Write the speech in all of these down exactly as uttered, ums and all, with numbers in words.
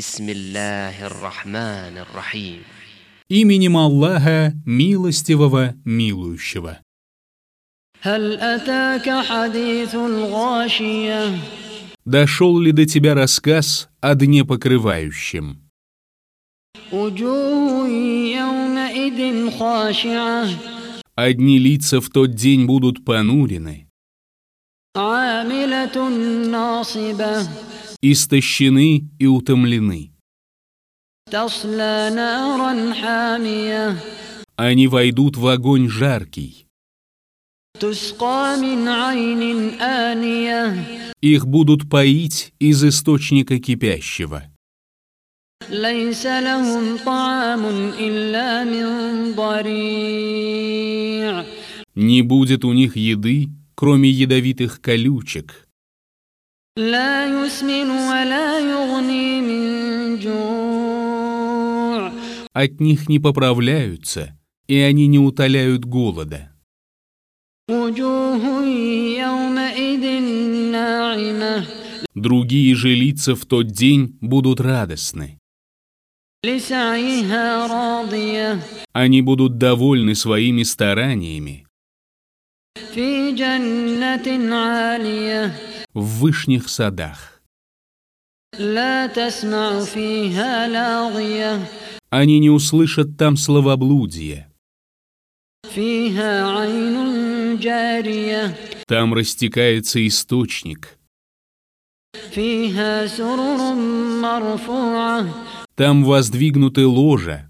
Бисмиллахир-рахманир-рахим. Именем Аллаха, милостивого, милующего. هل أتاك حديث الغاشية Дошел ли до тебя рассказ о дне покрывающем? وجوه يومئذ خاشعة Одни лица в тот день будут понурены, عاملة ناصبة истощены и утомлены. تصلى نارا حامية Они войдут в огонь жаркий. تسقى من عين آنية Их будут поить из источника кипящего. ليس لهم طعام إلا من ضريع Не будет у них еды, кроме ядовитых колючек. لا يسمن ولا يغني من جوع От них не поправляются, и они не утоляют голода. وجوه يومئذ ناعمة Другие же лица в тот день будут радостны. لسعيها راضية Они будут довольны своими стараниями في جنة عالية в вышних садах. لا تسمع فيها لاغية Они не услышат там словоблудия. فيها عين جارية Там растекается источник. فيها سرر مرفوعة Там воздвигнуты ложа,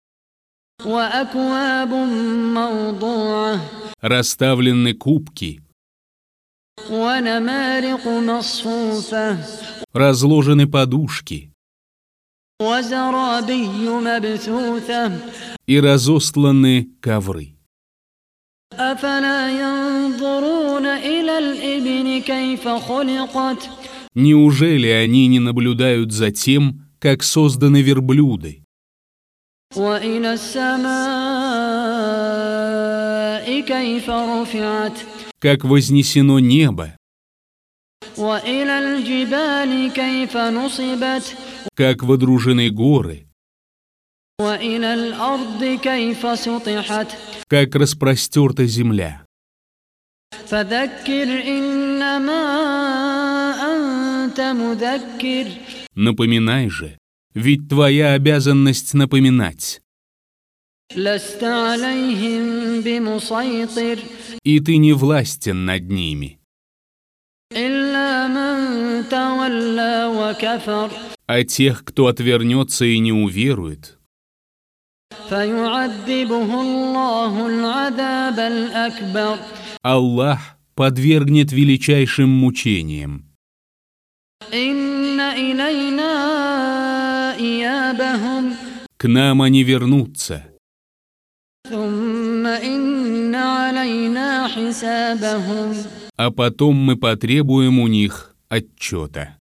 وأكواب موضوعة расставлены кубки, ونمارق مصفوفة разложены подушки وزرابي مبثوثة и разостланы ковры. أفلا ينظرون إلى الإبل كيف خلقت Неужели они не наблюдают за тем, как созданы верблюды, وإلى السماء كيف رفعت как вознесено небо, وإلى الجبال كيف نصبت как водружены горы, وإلى الأرض كيف سطحت как распростерта земля? فذكر إنما أنت مذكر Напоминай же, ведь твоя обязанность напоминать, لست عليهم بمسيطر и ты не властен над ними. إلا من تولى وكفر А тех, кто отвернется и не уверует, فيعذبه الله العذاب الأكبر Аллах подвергнет величайшим мучениям. إن إلينا إيابهم К нам они вернутся, ثم إن علينا حسابهم а потом мы потребуем у них отчета.